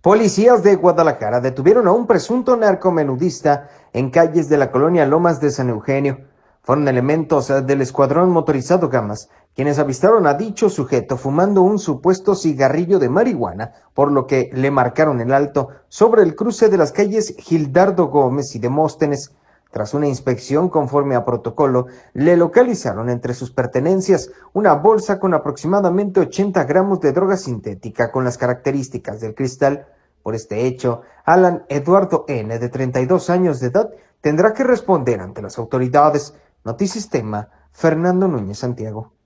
Policías de Guadalajara detuvieron a un presunto narcomenudista en calles de la colonia Lomas de San Eugenio. Fueron elementos del escuadrón motorizado Gamas quienes avistaron a dicho sujeto fumando un supuesto cigarrillo de marihuana, por lo que le marcaron el alto sobre el cruce de las calles Gildardo Gómez y Demóstenes. Tras una inspección conforme a protocolo, le localizaron entre sus pertenencias una bolsa con aproximadamente 80 gramos de droga sintética con las características del cristal. Por este hecho, Alan Eduardo N., de 32 años de edad, tendrá que responder ante las autoridades. Notisistema, Fernando Núñez Santiago.